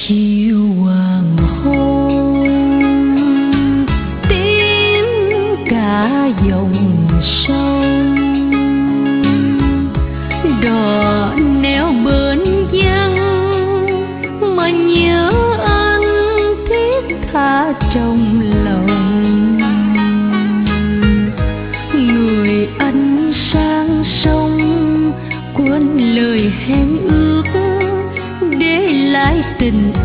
chiều hoàng hôn tím cả dòng sông, đò neo bên vắng mà nhớ anh thiết tha trong lòng. Người anh sang sông quên lời hẹn ước, để lại tình